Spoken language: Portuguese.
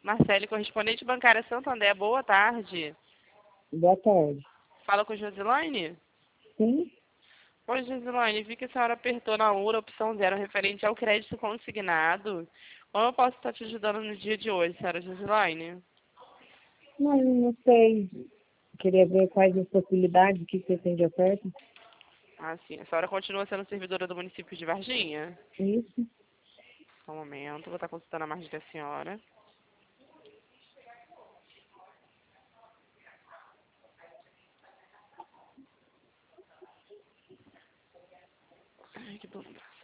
Marcele, correspondente bancária Santander, boa tarde. Boa tarde. Fala com Josilaine? Sim? Oi, Josilaine, vi que a senhora apertou na URA, opção 0, referente ao crédito consignado. Como eu posso estar te ajudando no dia de hoje, senhora Josilaine? Não sei. Queria ver quais as possibilidades, o que você tem de oferta. Ah, sim. A senhora continua sendo servidora do município de Varginha? Isso. Só um momento, vou estar consultando a margem da senhora. Ai, que dúvida.